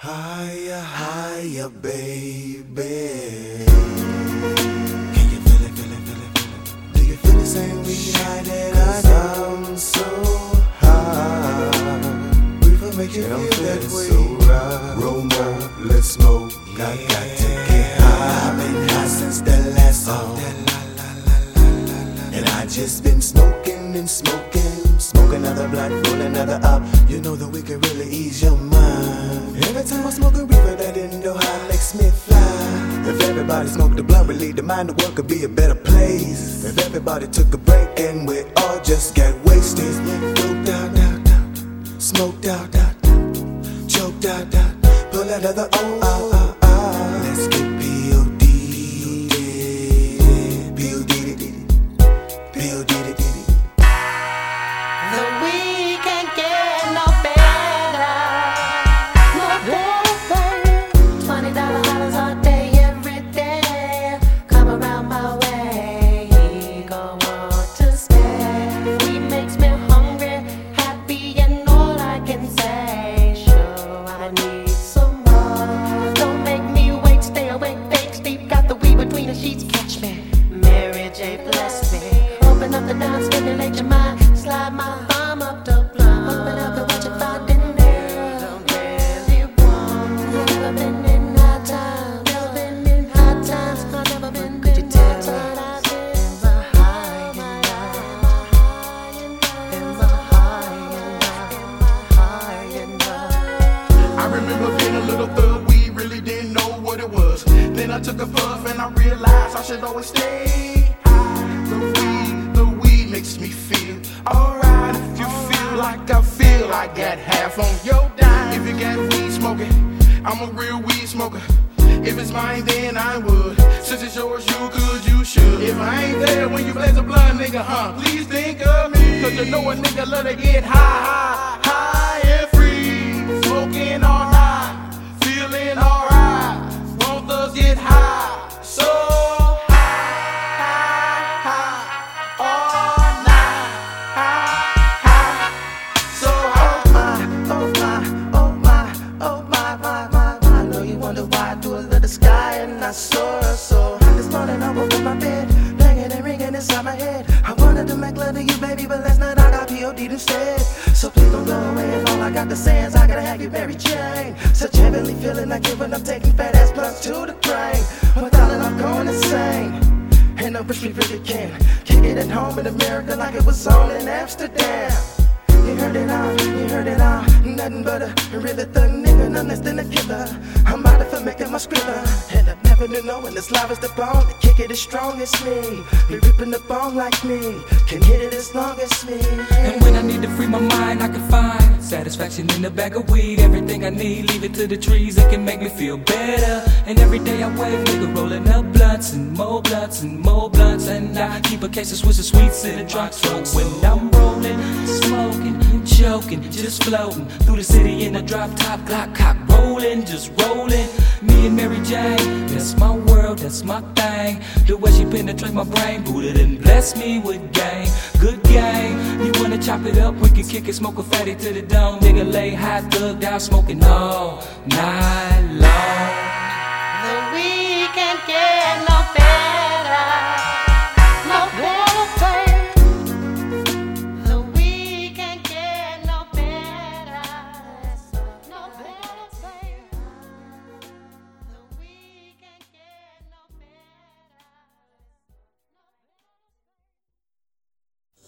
Higher, higher, baby. Can you feel it, feel it, feel it, feel it? Do you feel the same way high that I'm so high? Reefer make you feel that way. So right. Roll more, let's smoke. I got to get high. I've been high since the last song. And I just been smoking and smoking. Smoke another blunt, roll another up. You know that we can really ease your mind. Every time I smoke a reefer, that Indo high makes me fly. If everybody smoked the blunt, relieve the mind, the world could be a better place. If everybody took a break and we all just got wasted. Doped out, out, out. Smoked out, out, out. Choked out, out. Pull another oh, let's get P.O.D. P.O.D. P.O.D. The weekend get no better, no better. $20 all day, every day. Come around my way, go want to stay. He makes me hungry, happy, and all I can say. Sure, I need some more. Don't make me wait, stay awake, fake sleep. Got the weed between the sheets, catch me. Mary J. bless me. Open up the down, stimulate your mind. Slide my thumb up the blunt. Open up and watch it find in there. Don't really want. Never been in high times. Never been in high times. I've never been in high times. In my high and I remember being a little thug, we really didn't know what it was. Then I took a puff and I realized I should always stay high. The weed makes me feel alright. If you feel like I feel, I got half on your dime. If you got weed smoking, I'm a real weed smoker. If it's mine, then I would. Since it's yours, you could, you should. If I ain't there when you blaze a blunt, nigga, please think of me. Cause you know a nigga love to get high, high, high and free. Smoking all night, feeling alright. Won't thugs get high, so high, high, all night, high, high, so high. Oh my, I know you wonder why I do it to the sky and I soar so high. This morning I woke up in my bed, banging and ringing inside my head. I wanted to make love to you, baby, but last night I got P.O.D. instead. So please don't go away, and all I got to say is I gotta have you, Mary Jane. Such heavenly feeling I get when I'm taking fat ass blunts to the brain. Well, darling, I'm going insane. And I wish we really can kick it at home in America like it was on in Amsterdam. You heard it all, nothing but a really thug nigga, none less than a killer. I'm out for making my skrilla, and I've never knew knowing this live is the bone. The kick it as strong as me, be ripping the bone like me, can hit it as long as me. And when I need to free my mind, I can find satisfaction in the bag of weed. Everything I need, leave it to the trees, it can make me feel better. And every day I wake, nigga, rolling up blunts and more blunts and more blunts. And I keep a case of Swiss and sweets in the trunk. So when I'm rolling, smoking, choking, just floating through the city in a drop top, Glock cock, rolling, just rolling. Me and Mary Jane, that's my world, that's my thing. The way she penetrates my brain, Buddha done bless me with game, good game. You wanna chop it up, we can kick it, smoke a fatty to the dome. Nigga lay high, thugged out, smoking all night long. The weekend get no better.